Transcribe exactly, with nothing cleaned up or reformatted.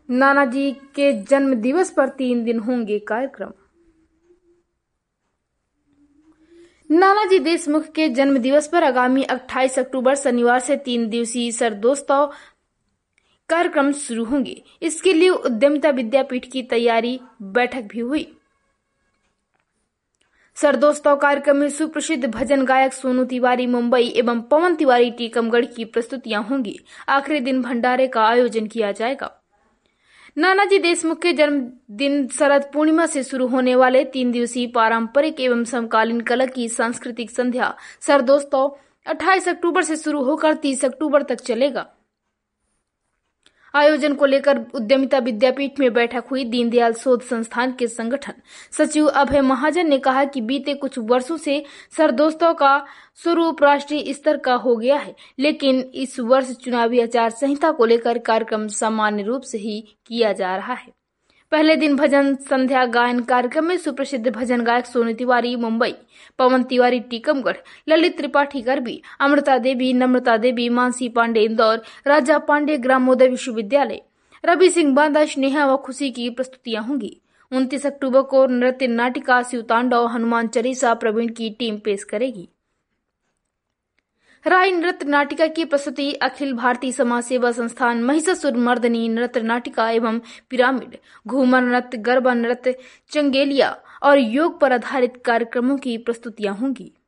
नानाजी के जन्म दिवस पर तीन दिन होंगे कार्यक्रम। नानाजी देशमुख के जन्म दिवस पर आगामी अट्ठाईस अक्टूबर शनिवार से तीन दिवसीय सरदोस्तव कार्यक्रम शुरू होंगे। इसके लिए उद्यमिता विद्यापीठ की तैयारी बैठक भी हुई। सरदोस्तव कार्यक्रम में सुप्रसिद्ध भजन गायक सोनू तिवारी मुंबई एवं पवन तिवारी टीकमगढ़ की प्रस्तुतियां होंगी। आखिरी दिन भंडारे का आयोजन किया जाएगा। नानाजी देशमुख के जन्मदिन शरद पूर्णिमा से शुरू होने वाले तीन दिवसीय पारंपरिक एवं समकालीन कला की सांस्कृतिक संध्या सरदोस्तव अट्ठाईस अक्टूबर से शुरू होकर तीस अक्टूबर तक चलेगा। आयोजन को लेकर उद्यमिता विद्यापीठ में बैठक हुई। दीनदयाल शोध संस्थान के संगठन सचिव अभय महाजन ने कहा कि बीते कुछ वर्षों से सरदोस्तव का स्वरूप राष्ट्रीय स्तर का हो गया है, लेकिन इस वर्ष चुनावी आचार संहिता को लेकर कार्यक्रम सामान्य रूप से ही किया जा रहा है। पहले दिन भजन संध्या गायन कार्यक्रम में सुप्रसिद्ध भजन गायक सोनू तिवारी मुंबई, पवन तिवारी टीकमगढ़, ललित त्रिपाठी गरबी, अमृता देवी, नम्रता देवी, मानसी पांडे इंदौर, राजा पांडे ग्रामोदय विश्वविद्यालय, रवि सिंह बांदा, स्नेहा व खुशी की प्रस्तुतियां होंगी। उनतीस अक्टूबर को नृत्य नाटिका शिव तांडव हनुमान चालीसा प्रवीण की टीम पेश करेगी। राय नृत्य नाटिका की प्रस्तुति अखिल भारतीय समाज सेवा संस्थान महिषासुर मर्दनी नृत्य नाटिका एवं पिरामिड, घूमर नृत्य, गरबा नृत्य, चंगेलिया और योग पर आधारित कार्यक्रमों की प्रस्तुतियां होंगी।